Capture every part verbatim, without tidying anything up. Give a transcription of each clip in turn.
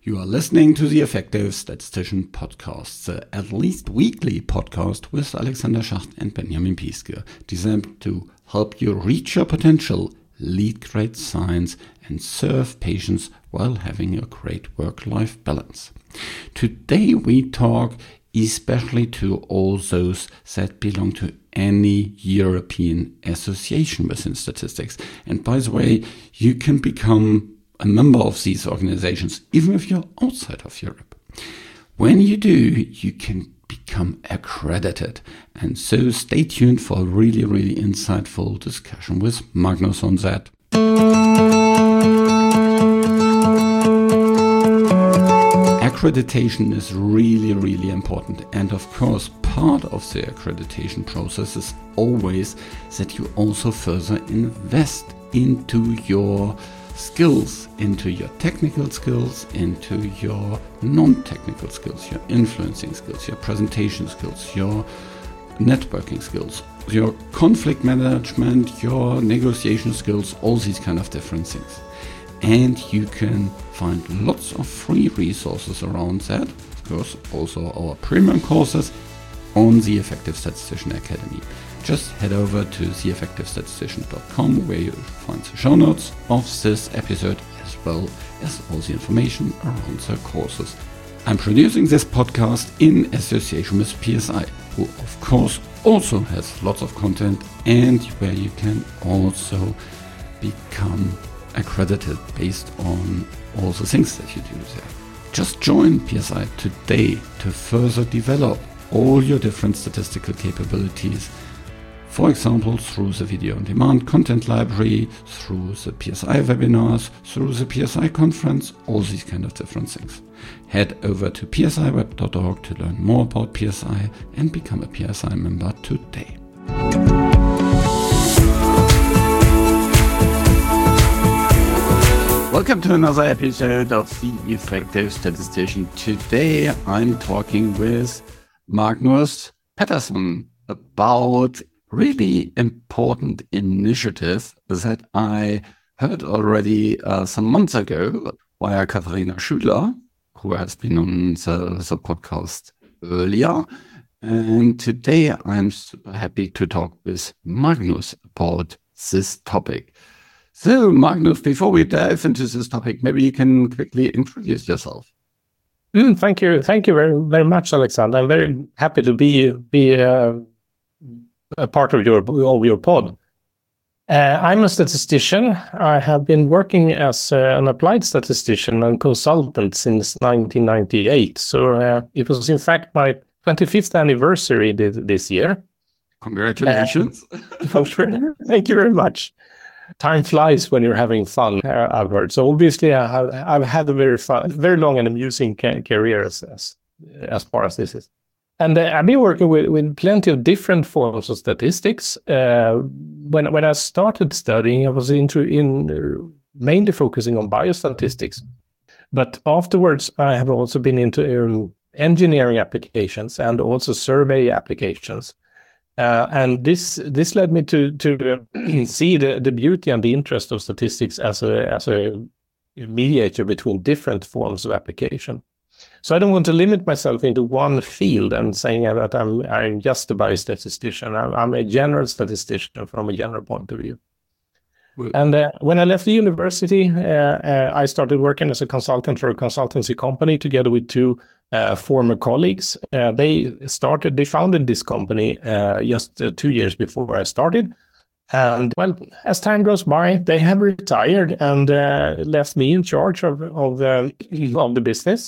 You are listening to the Effective Statistician Podcast, the at least weekly podcast with Alexander Schacht and Benjamin Piske, designed to help you reach your potential, lead great science, and serve patients while having a great work-life balance. Today we talk especially to all those that belong to any European association within statistics. And by the way, you can become a member of these organizations even if you're outside of Europe. When you do, you can become accredited. And so stay tuned for a really, really insightful discussion with Magnus on that. Accreditation is really, really important. And of course, part of the accreditation process is always that you also further invest into your skills, into your technical skills, into your non-technical skills, your influencing skills, your presentation skills, your networking skills, your conflict management, your negotiation skills, all these kind of different things. And you can find lots of free resources around that, of course, also our premium courses on the Effective Statistician Academy. Just head over to the effective statistician dot com where you'll find the show notes of this episode as well as all the information around the courses. I'm producing this podcast in association with P S I, who of course also has lots of content and where you can also become accredited based on all the things that you do there. Just join P S I today to further develop all your different statistical capabilities. For example, through the video-on-demand content library, through the P S I webinars, through the P S I conference, all these kind of different things. Head over to p s i web dot org to learn more about P S I and become a P S I member today. Welcome to another episode of The Effective Statistician. Today I'm talking with Magnus Pettersson about really important initiative that I heard already uh, some months ago via Katharina Schüler, who has been on the, the podcast earlier. And today I'm super happy to talk with Magnus about this topic. So Magnus, before we dive into this topic, maybe you can quickly introduce yourself. Mm, thank you. Thank you very, very much, Alexander. I'm very happy to be, be uh, a part of your of your pod. Uh, I'm a statistician. I have been working as uh, an applied statistician and consultant since nineteen ninety-eight. So uh, it was in fact my twenty-fifth anniversary this, this year. Congratulations. Uh, thank you very much. Time flies when you're having fun, uh, I've heard. So obviously I have, I've had a very fun, very long and amusing ca- career as, as, as far as this is. And uh, I've been working with, with plenty of different forms of statistics. Uh, when when I started studying, I was into, in uh, mainly focusing on biostatistics. But afterwards, I have also been into um, engineering applications and also survey applications. Uh, and this this led me to to uh, see the, the beauty and the interest of statistics as a as a mediator between different forms of application. So I don't want to limit myself into one field and saying that I'm I'm just a biostatistician. I'm, I'm a general statistician from a general point of view. Well, and uh, when I left the university, uh, uh, I started working as a consultant for a consultancy company together with two uh, former colleagues. Uh, they started, they founded this company uh, just uh, two years before I started. And well, as time goes by, they have retired and uh, left me in charge of of, uh, of the business.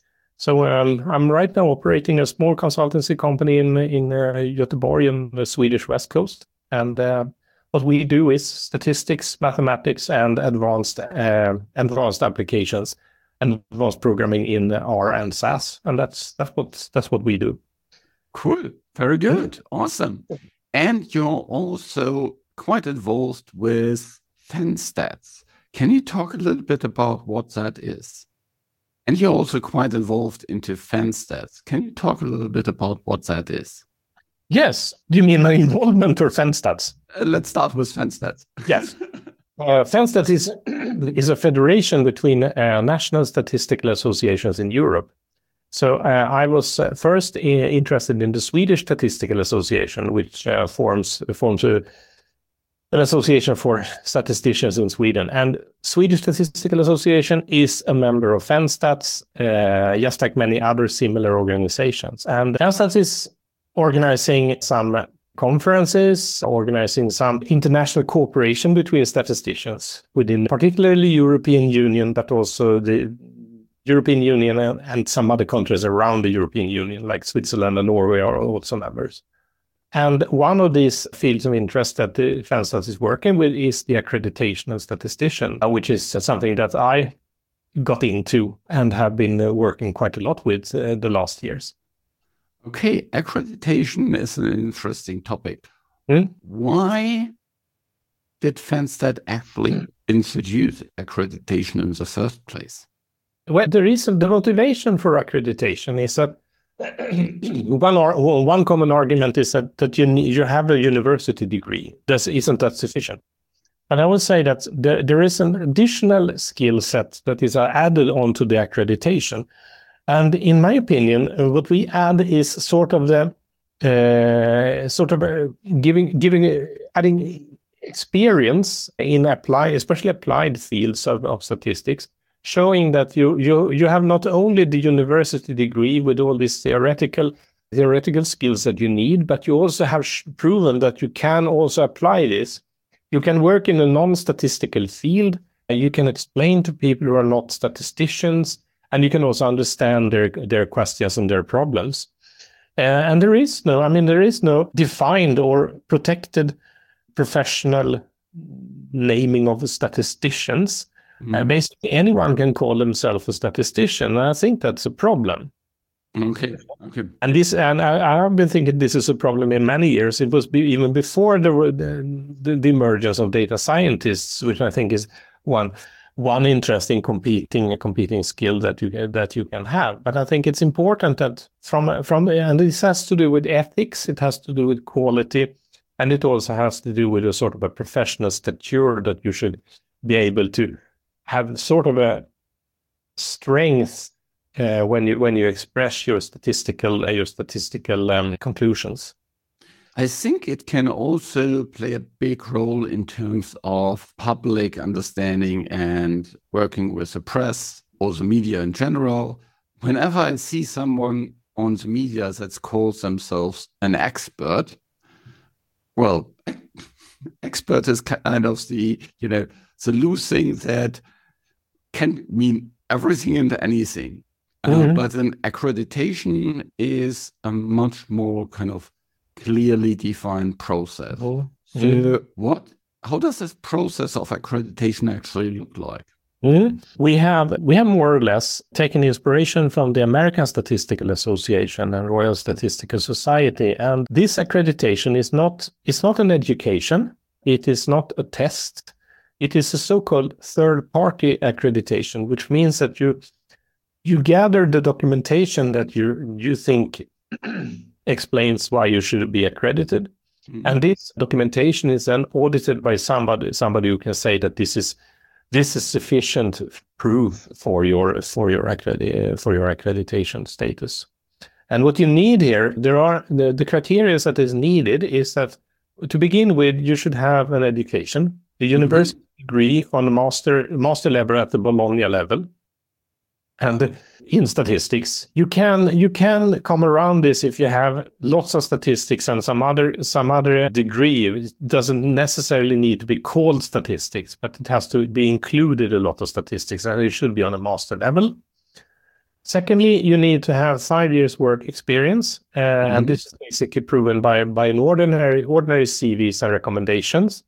So um, I'm right now operating a small consultancy company in in uh, Göteborg in the Swedish West Coast. And uh, what we do is statistics, mathematics, and advanced uh, advanced applications, and advanced programming in R and S A S. And that's that's what that's what we do. Cool, very good, awesome. And you're also quite involved with FenStats. Can you talk a little bit about what that is? And you're also quite involved into FenStats. Can you talk a little bit about what that is? Yes. Do you mean my involvement or FenStats? Uh, let's start with FenStats. Yes. Uh, FENSTAT is, is a federation between uh, national statistical associations in Europe. So uh, I was uh, first I- interested in the Swedish Statistical Association, which uh, forms forms a, an association for statisticians in Sweden. And Swedish Statistical Association is a member of FENSTAT, uh, just like many other similar organizations. And FENSTAT is organizing some conferences, organizing some international cooperation between statisticians within particularly European Union, but also the European Union and, and some other countries around the European Union, like Switzerland and Norway, are also members. And one of these fields of interest that the FENSTAT is working with is the accreditation of statistician, which is something that I got into and have been uh, working quite a lot with uh, the last years. Okay, accreditation is an interesting topic. Hmm? Why did FENSTAT actually introduce accreditation in the first place? Well, the reason, the motivation for accreditation is that one or, one common argument is that, that you need, you have a university degree. That isn't that sufficient. And I would say that there, there is an additional skill set that is added onto the accreditation. And in my opinion, what we add is sort of the uh, sort of uh, giving giving uh, adding experience in apply, especially applied fields of, of statistics, showing that you you you have not only the university degree with all these theoretical theoretical skills that you need, but you also have sh- proven that you can also apply this. You can work in a non-statistical field, and you can explain to people who are not statisticians, and you can also understand their their questions and their problems. Uh, and there is no, I mean, there is no defined or protected professional naming of statisticians. Mm. Uh, basically, anyone can call themselves a statistician, and I think that's a problem. Okay. Okay. And this, and I, I've been thinking this is a problem in many years. It was be, even before there were the, the, the emergence of data scientists, which I think is one one interesting competing competing skill that you that you can have. But I think it's important that from from and this has to do with ethics. It has to do with quality, and it also has to do with a sort of a professional stature that you should be able to have sort of a strength uh, when you when you express your statistical uh, your statistical um, conclusions. I think it can also play a big role in terms of public understanding and working with the press or the media in general. Whenever I see someone on the media that calls themselves an expert, well, expert is kind of the, you know, the loose thing that can mean everything and anything. Mm-hmm. Uh, but an accreditation is a much more kind of clearly defined process. Oh. So mm-hmm. what, how does this process of accreditation actually look like? Mm-hmm. We have we have more or less taken inspiration from the American Statistical Association and Royal Statistical Society. And this accreditation is not it's not an education. It is not a test. It is a so-called third-party accreditation, which means that you you gather the documentation that you you think explains why you should be accredited. Mm-hmm. And this documentation is then audited by somebody, somebody who can say that this is this is sufficient proof for your for your accredi- for your accreditation status. And what you need here, there are the, the criteria that is needed is that to begin with, you should have an education, a university mm-hmm. degree on a master master level at the Bologna level. And in statistics, you can you can come around this if you have lots of statistics and some other some other degree. It doesn't necessarily need to be called statistics, but it has to be included a lot of statistics, and it should be on a master level. Secondly, you need to have five years work experience, uh, mm-hmm. and this is basically proven by by an ordinary ordinary C Vs and recommendations.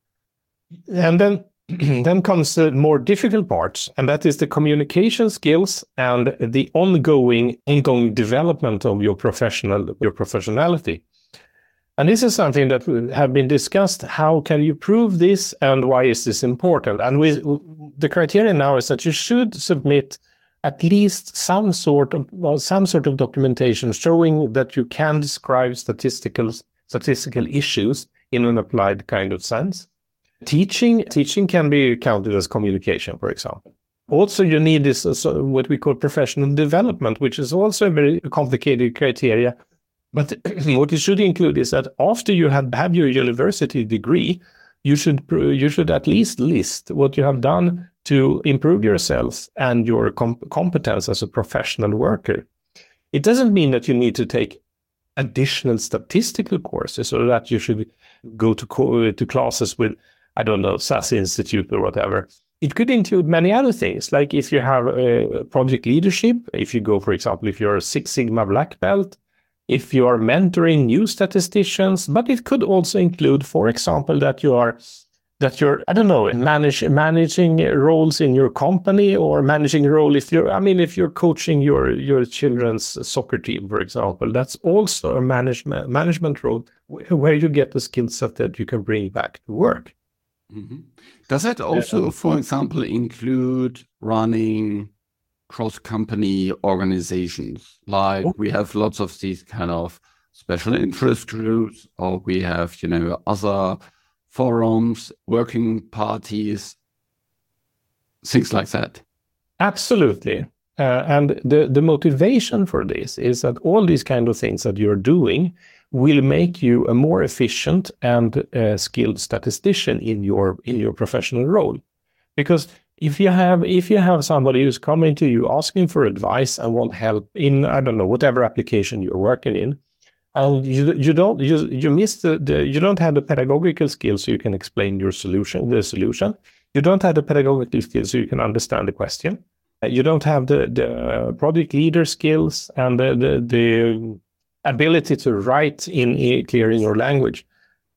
And then. Then comes the more difficult parts, and that is the communication skills and the ongoing, ongoing development of your professional, your professionality. And this is something that have been discussed. How can you prove this, and why is this important? And we, the criteria now is that you should submit at least some sort of well, some sort of documentation showing that you can describe statistical statistical issues in an applied kind of sense. Teaching, teaching can be counted as communication, for example. Also, you need this, uh, what we call professional development, which is also a very complicated criteria. But what you should include is that after you have, have your university degree, you should you should at least list what you have done to improve yourself and your com- competence as a professional worker. It doesn't mean that you need to take additional statistical courses or that you should go to co- to classes with, I don't know, S A S Institute or whatever. It could include many other things, like if you have uh, project leadership, if you go, for example, if you're a Six Sigma black belt, if you are mentoring new statisticians, but it could also include, for example, that you are, that you're, I don't know, manage, managing roles in your company or managing a role if you're, I mean, if you're coaching your, your children's soccer team, for example, that's also a management, management role where you get the skill set that you can bring back to work. Mm-hmm. Does that also, for example, include running cross-company organizations? Like we have lots of these kind of special interest groups, or we have, you know, other forums, working parties, things like that. Absolutely. Uh, and the, the motivation for this is that all these kind of things that you're doing will make you a more efficient and uh, skilled statistician in your in your professional role. Because if you have if you have somebody who's coming to you asking for advice and want help in, I don't know, whatever application you're working in, and you you don't you you miss the, the you don't have the pedagogical skills so you can explain your solution the solution. You don't have the pedagogical skills so you can understand the question. You don't have the the project leader skills and the the, the ability to write in a clear in your language.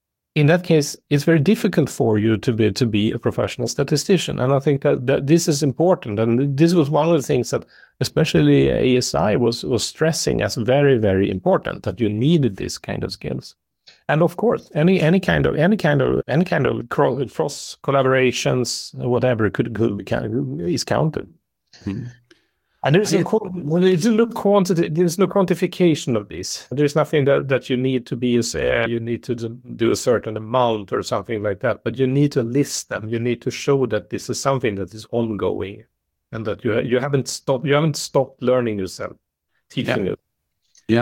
In that case, it's very difficult for you to be to be a professional statistician. And I think that, that this is important. And this was one of the things that especially A S I was, was stressing as very, very important, that you needed this kind of skills. And of course, any any kind of any kind of any kind of cross collaborations, whatever could, could be, is counted. Mm-hmm. And there's no, well, there's no quantity, there's no quantification of this. There's nothing that, that you need to be, uh, you need to do a certain amount or something like that, but you need to list them. You need to show that this is something that is ongoing and that you you haven't stopped, you haven't stopped learning yourself, teaching yeah. it. Yeah.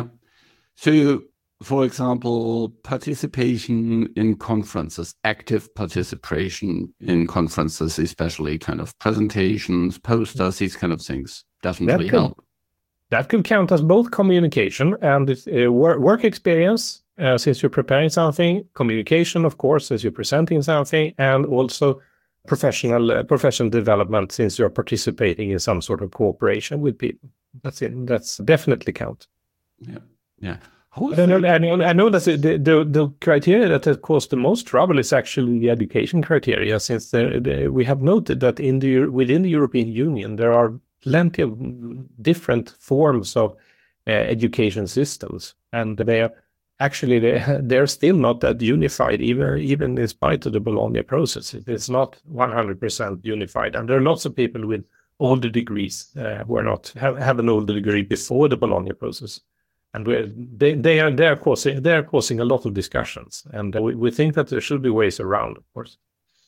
So, for example, participation in conferences, active participation in conferences, especially kind of presentations, posters, these kind of things. Definitely that could, help. That could count as both communication and uh, work, work experience, uh, since you're preparing something, communication, of course, as you're presenting something, and also professional uh, professional development, since you're participating in some sort of cooperation with people. That's it. That's definitely count. Yeah, yeah. I know, I know, I know that the, the the criteria that has caused the most trouble is actually the education criteria, since the, the, we have noted that in the within the European Union there are plenty of different forms of uh, education systems, and they are actually they, they're still not that unified, even even in spite of the Bologna process. It's not one hundred percent unified, and there are lots of people with older degrees uh, who are not have, have an older degree before the Bologna process, and we're, they they are they are causing they are causing a lot of discussions, and we, we think that there should be ways around, of course.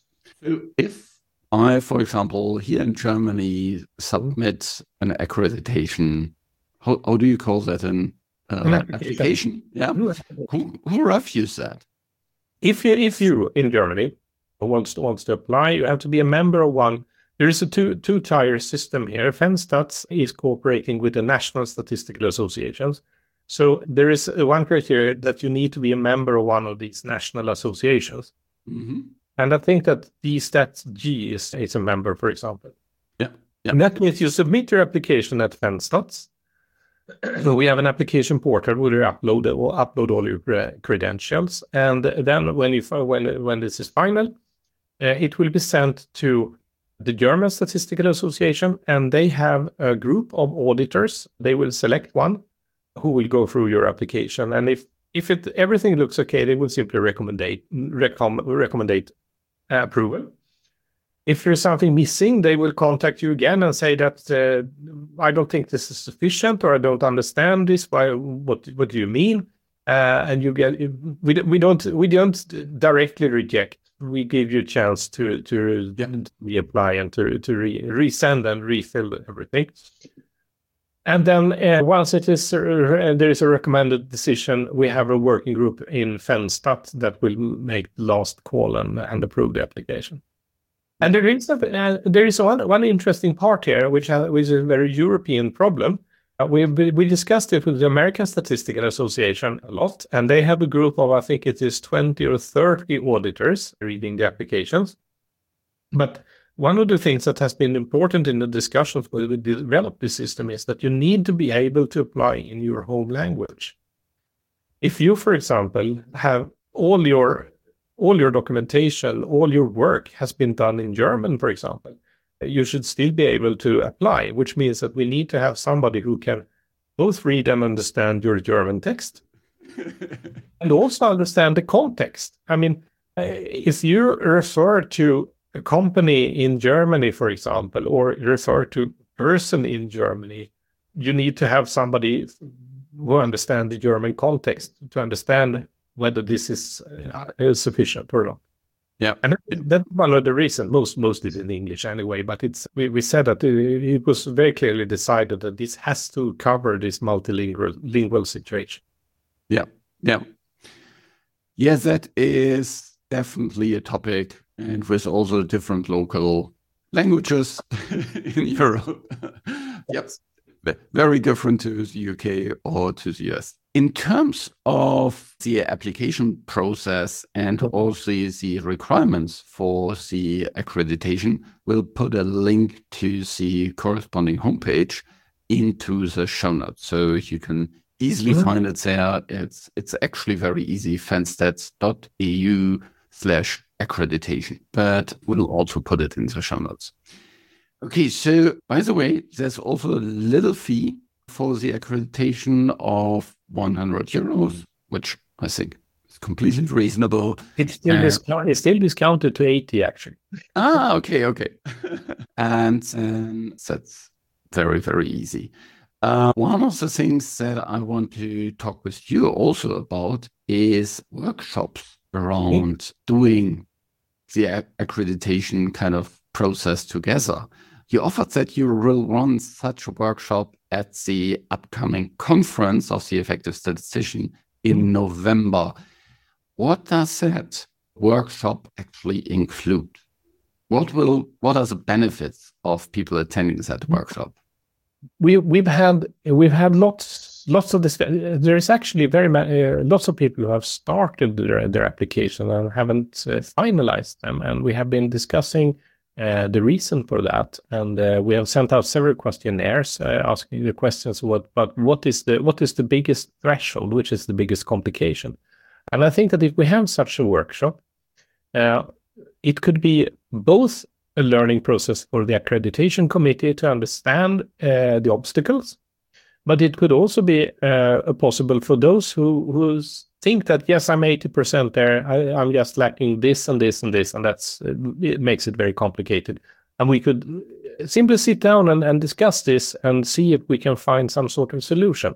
So if I, for example, here in Germany, submit an accreditation. How, how do you call that? An, uh, an application? Yeah. Who, who reviews that? If you, if you in Germany wants to, wants to apply, you have to be a member of one. There is a two two tier system here. FENSTATS is cooperating with the National Statistical Associations. So there is one criteria that you need to be a member of one of these national associations. Mm-hmm. And I think that the Stats G is, is a member, for example. Yeah. yeah. And that means you submit your application at FENSTATS. So we have an application portal where you upload or upload all your uh, credentials, and then when you when when this is final, uh, it will be sent to the German Statistical Association, and they have a group of auditors. They will select one who will go through your application, and if if it everything looks okay, they will simply recommendate recomm, recommendate uh, approval. If there's something missing, they will contact you again and say that uh, I don't think this is sufficient, or I don't understand this. Why? What? What do you mean? Uh, and you get we we don't we don't directly reject we give you a chance to to Yeah. reapply and to to re- resend and refill everything. And then uh, once it is uh, there is a recommended decision, we have a working group in Fenstat that will make the last call and, and approve the application. And there is a, uh, there is one one interesting part here, which, has, which is a very European problem. Uh, we we discussed it with the American Statistical Association a lot, and they have a group of, I think it is twenty or thirty auditors reading the applications. But one of the things that has been important in the discussions when we develop this system is that you need to be able to apply in your home language. If you, for example, have all your all your documentation, all your work has been done in German, for example, you should still be able to apply, which means that we need to have somebody who can both read and understand your German text and also understand the context. I mean, if you refer to a company in Germany, for example, or refer to a person in Germany, you need to have somebody who understands the German context to understand whether this is, uh, is sufficient or not. Yeah, and that's one of the reasons. Most most is in English anyway, but it's we, we said that it, it was very clearly decided that this has to cover this multilingual lingual situation. Yeah, yeah, yeah. That is definitely a topic, and with also different local languages in Europe. Yep, very different to the U K or to the U S. In terms of the application process and also the requirements for the accreditation, we'll put a link to the corresponding homepage into the show notes, so you can easily mm-hmm. find it there. It's it's actually very easy, fenstats dot e u slash accreditation, but we'll also put it in the show notes. Okay, so by the way, there's also a little fee for the accreditation of one hundred euros, which I think is completely reasonable. It's still, uh, discount, it's still discounted to eighty, actually. Ah, okay, okay. And um, that's very, very easy. Uh, one of the things that I want to talk with you also about is workshops around mm-hmm. doing the accreditation kind of process together. You offered that you will run such a workshop at the upcoming conference of the Effective Statistician in mm-hmm. November. What does that workshop actually include? What will what are the benefits of people attending that mm-hmm. workshop? We we've had we've had lots lots of this. There is actually very many uh, lots of people who have started their their application and haven't uh, finalized them, and we have been discussing Uh, the reason for that, and uh, we have sent out several questionnaires uh, asking the questions. What, but what is the what is the biggest threshold? Which is the biggest complication? And I think that if we have such a workshop, uh, it could be both a learning process for the accreditation committee to understand uh, the obstacles, but it could also be uh, possible for those who who think that, yes, I'm eighty percent there, I, I'm just lacking this and this and this, and that's it makes it very complicated. And we could simply sit down and, and discuss this and see if we can find some sort of solution.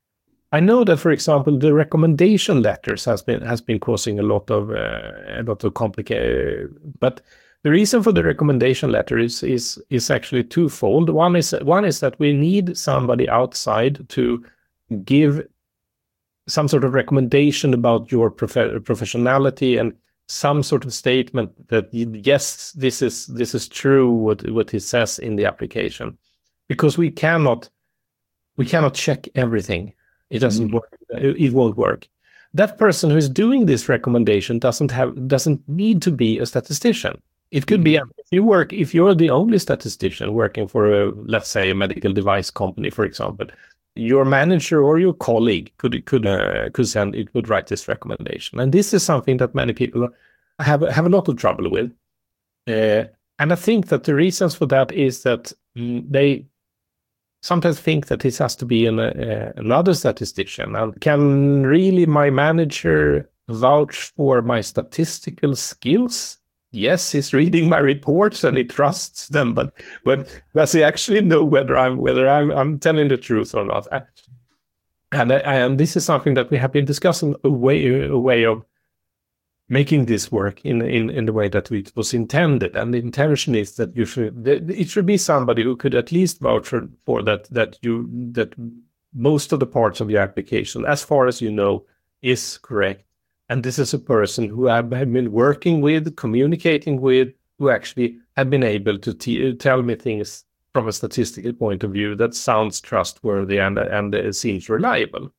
I know that, for example, the recommendation letters has been has been causing a lot of uh, a lot of complicated. But the reason for the recommendation letter is is is actually twofold. One is one is that we need somebody outside to give some sort of recommendation about your prof- professionality and some sort of statement that yes, this is this is true what what he says in the application, because we cannot we cannot check everything. It doesn't mm-hmm. work. It won't work. That person who is doing this recommendation doesn't have doesn't need to be a statistician. It could mm-hmm. be if you work if you're the only statistician working for a, let's say, a medical device company, for example. Your manager or your colleague could could uh, could send it would write this recommendation, and this is something that many people have have a lot of trouble with. Uh, and I think that the reasons for that is that mm, they sometimes think that this has to be an, uh, another statistician. And can really my manager vouch for my statistical skills? Yes, he's reading my reports and he trusts them, but but does he actually know whether I'm whether I'm I'm telling the truth or not? And and this is something that we have been discussing a way a way of making this work in, in, in the way that it was intended. And the intention is that you should, it should be somebody who could at least vouch for, for that, that you, that most of the parts of your application, as far as you know, is correct. And this is a person who I've been working with, communicating with, who actually have been able to t- tell me things from a statistical point of view that sounds trustworthy and, and uh, seems reliable.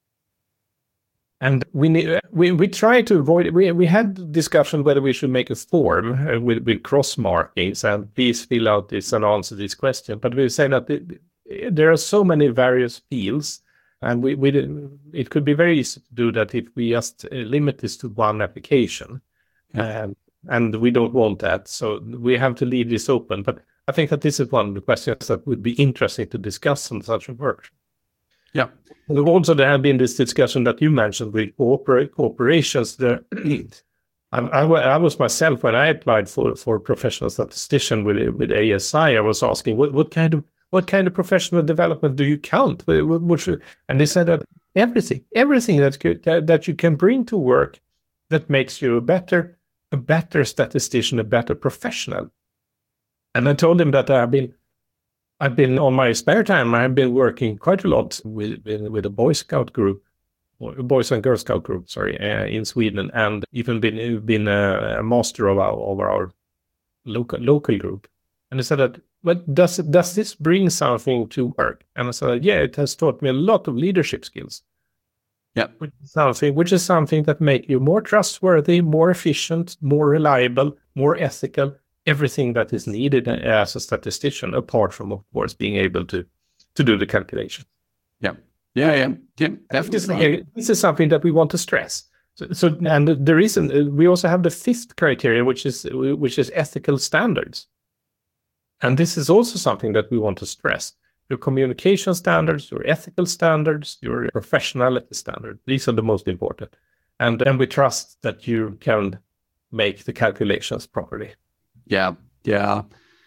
And we need, we we try to avoid. We we had discussion whether we should make a form uh, with with cross markings and please fill out this and answer this question. But we say that it, there are so many various fields, and we we it could be very easy to do that if we just limit this to one application, yeah. um, and we don't want that. So we have to leave this open. But I think that this is one of the questions that would be interesting to discuss in such a workshop. Yeah. Also, there have been this discussion that you mentioned with corporate corporations. There, I, I, I was myself when I applied for for professional statistician with with A S I. I was asking what, what kind of what kind of professional development do you count? What, what should, and they said that everything, everything that could, that, that you can bring to work that makes you a better a better statistician, a better professional. And I told them that I've been. I've been on my spare time. I've been working quite a lot with with, with a Boy Scout group, or Boys and Girl Scout group, sorry, uh, in Sweden, and even been been a, a master of our of our local local group. And I said that, but does it, does this bring something to work? And I said, yeah, it has taught me a lot of leadership skills. Yeah, which is something which is something that make you more trustworthy, more efficient, more reliable, more ethical. Everything that is needed as a statistician, apart from, of course, being able to to do the calculation. Yeah, yeah, yeah, yeah. Definitely. This, this is something that we want to stress. So, so, and the reason we also have the fifth criteria, which is which is ethical standards, and this is also something that we want to stress. Your communication standards, your ethical standards, your professionality standards. These are the most important, and then we trust that you can make the calculations properly. Yeah, yeah.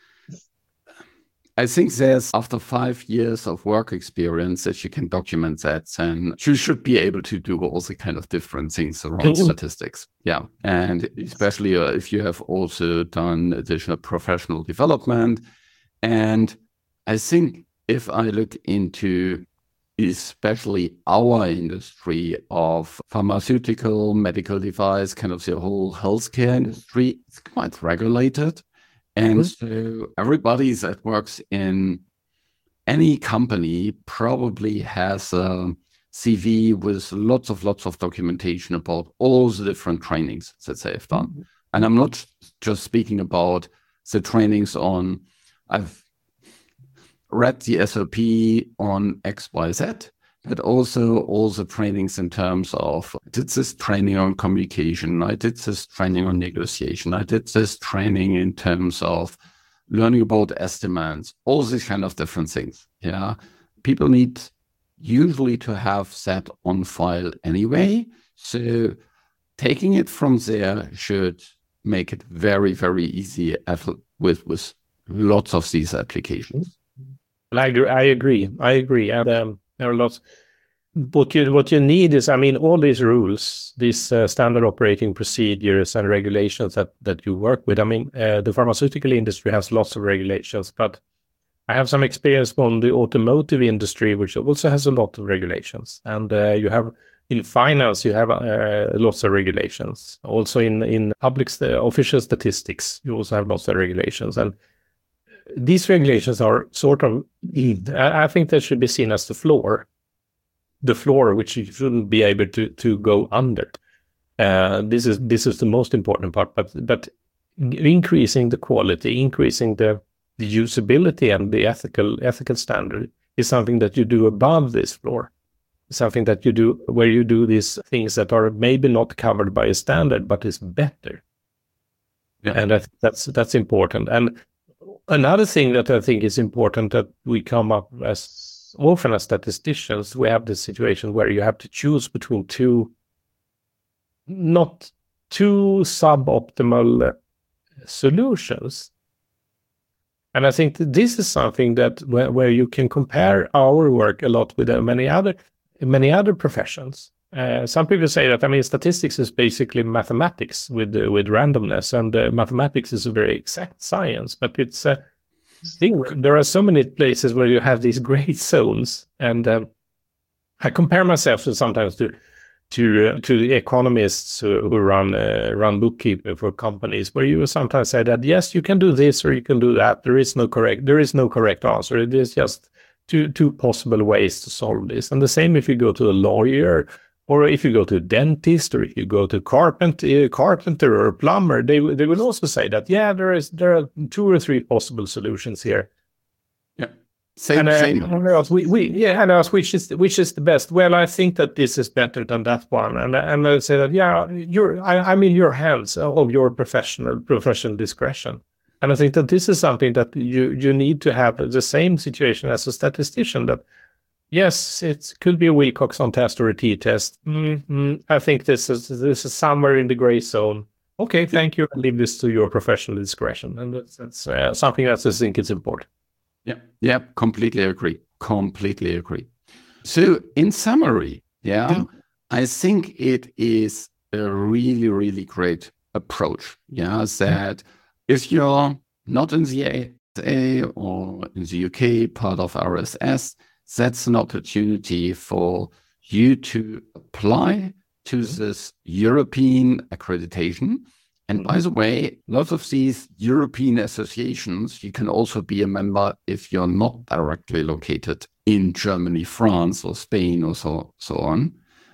I think there's, after five years of work experience, that you can document that, and you should be able to do all the kind of different things around statistics. Yeah, and especially uh, if you have also done additional professional development. And I think if I look into especially our industry of pharmaceutical, medical device, kind of the whole healthcare industry, it's quite regulated. And mm-hmm. so everybody that works in any company probably has a C V with lots of lots of documentation about all the different trainings that they've done. Mm-hmm. And I'm not just speaking about the trainings on, I've read the S O P on X Y Z, but also all the trainings in terms of, I did this training on communication, I did this training on negotiation, I did this training in terms of learning about estimates, all these kind of different things. Yeah, people need usually to have that on file anyway. So taking it from there should make it very, very easy with, with lots of these applications. I agree. I agree. I agree. And um, there are lots. What you what you need is, I mean, all these rules, these uh, standard operating procedures and regulations that that you work with. I mean, uh, the pharmaceutical industry has lots of regulations, but I have some experience from the automotive industry, which also has a lot of regulations. And uh, you have in finance, you have uh, lots of regulations. Also in in public st- official statistics, you also have lots of regulations. And these regulations are sort of, I think they should be seen as the floor, the floor which you shouldn't be able to to go under. Uh, this is this is the most important part. But but increasing the quality, increasing the, the usability and the ethical ethical standard is something that you do above this floor. Something that you do where you do these things that are maybe not covered by a standard, but is better. Yeah. And that, that's that's important. And another thing that I think is important that we come up as often as statisticians, we have this situation where you have to choose between two, not two suboptimal solutions. And I think that this is something that where, where you can compare our work a lot with many other many other professions. Uh, some people say that, I mean, statistics is basically mathematics with uh, with randomness, and uh, mathematics is a very exact science, but it's a thing. There are so many places where you have these gray zones, and um, I compare myself to sometimes to to uh, to the economists who, who run uh, run bookkeeping for companies, where you sometimes say that yes, you can do this or you can do that. There is no correct there is no correct answer. It is just two two possible ways to solve this. And the same if you go to a lawyer, or if you go to a dentist, or if you go to carpenter, uh, carpenter or a plumber, they they will also say that yeah, there is there are two or three possible solutions here. Yeah, same. And, uh, same. Else, we we yeah, and else, which is which is the best? Well, I think that this is better than that one, and and I say that yeah, you're I, I'm in your hands of your professional professional discretion. And I think that this is something that you you need to have the same situation as a statistician. That yes, it could be a Wilcoxon test or a t-test. Mm-hmm. I think this is this is somewhere in the gray zone. Okay, thank you. I leave this to your professional discretion, and that's, that's uh, something that I think is important. Yeah, yeah, completely agree. Completely agree. So, in summary, yeah, yeah, I think it is a really, really great approach. Yeah, that if you're not in the A S A or in the U K, part of R S S, that's an opportunity for you to apply to this European accreditation. And by the way, lots of these European associations, you can also be a member if you're not directly located in Germany, France, or Spain, or so, so on.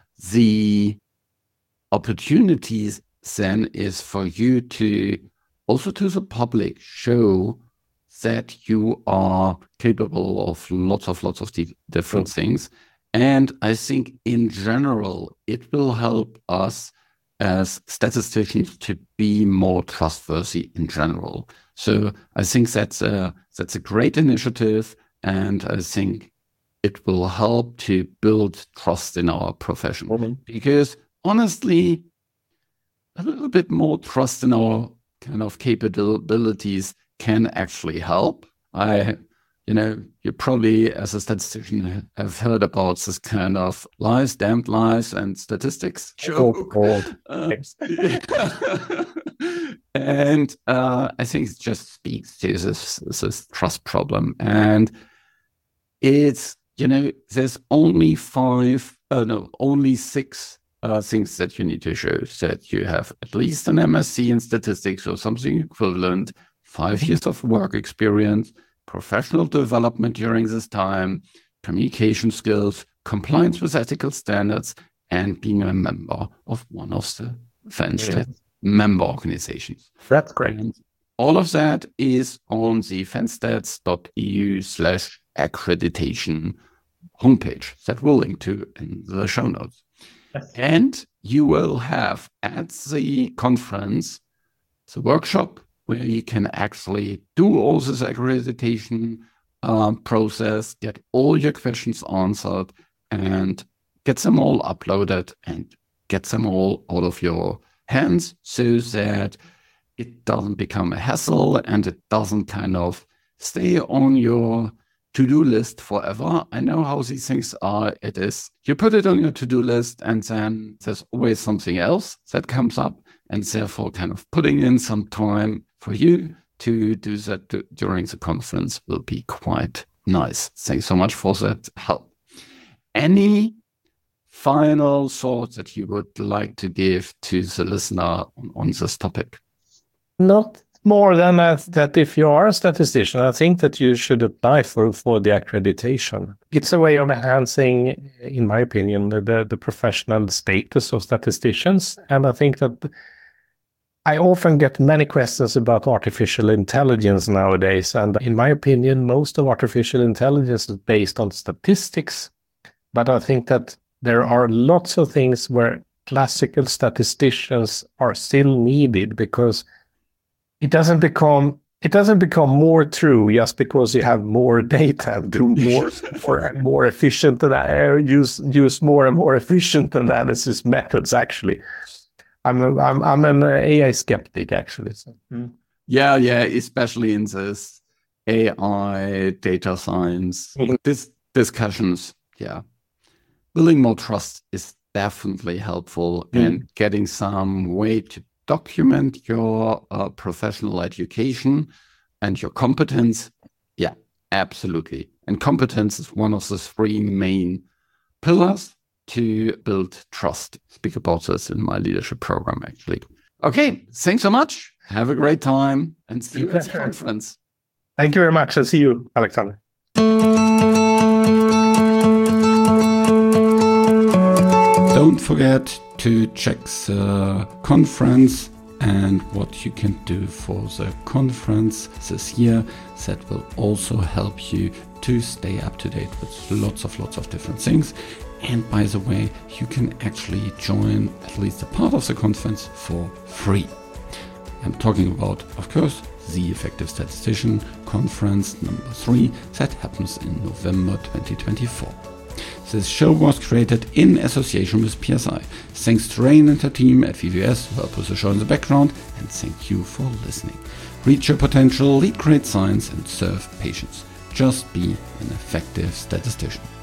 The opportunities then is for you to also to the public show that you are capable of lots of lots of di- different things. And I think in general, it will help us as statisticians to be more trustworthy in general. So I think that's a, that's a great initiative, and I think it will help to build trust in our profession. Mm-hmm. Because honestly, a little bit more trust in our kind of capabilities can actually help. I, you know, you probably as a statistician have heard about this kind of lies, damned lies, and statistics. Sure. Oh, uh, and uh, I think it just speaks to this, this trust problem. And it's, you know, there's only five, oh no, only six uh, things that you need to show. That you have at least an M S c in statistics or something equivalent, five years of work experience, professional development during this time, communication skills, compliance with ethical standards, and being a member of one of the FENSTAT yeah. member organizations. That's great. And all of that is on the fenstats.eu slash accreditation homepage that we'll link to in the show notes. Yes. And you will have at the conference the workshop where you can actually do all this accreditation um, process, get all your questions answered, and get them all uploaded and get them all out of your hands so that it doesn't become a hassle and it doesn't kind of stay on your to-do list forever. I know how these things are. It is, you put it on your to-do list and then there's always something else that comes up, and therefore kind of putting in some time for you to do that to, during the conference will be quite nice. Thanks so much for that help. Any final thoughts that you would like to give to the listener on, on this topic? Not more than that, that if you are a statistician, I think that you should apply for, for the accreditation. It's a way of enhancing, in my opinion, the, the, the professional status of statisticians. And I think that I often get many questions about artificial intelligence nowadays. And in my opinion, most of artificial intelligence is based on statistics. But I think that there are lots of things where classical statisticians are still needed, because it doesn't become it doesn't become more true just because you have more data and do more more, more efficient uh, use use more and more efficient analysis methods. Actually, I'm a, I'm I'm an A I skeptic actually. So. Mm. Yeah, yeah, especially in this A I data science mm-hmm. this discussions. Yeah, building more trust is definitely helpful Mm. in getting some way to document your uh, professional education and your competence. Yeah, absolutely. And competence is one of the three main pillars to build trust. I speak about this in my leadership program, actually. Okay, thanks so much. Have a great time and see you at the conference. Thank you very much. I'll see you, Alexander. Don't forget to check the conference and what you can do for the conference this year. That will also help you to stay up to date with lots of lots of different things. And by the way, you can actually join at least a part of the conference for free. I'm talking about, of course, the Effective Statistician Conference number three that happens in November twenty twenty-four. This show was created in association with P S I. Thanks to Rain and her team at V V S who helped with the show in the background, and thank you for listening. Reach your potential, lead great science, and serve patients. Just be an effective statistician.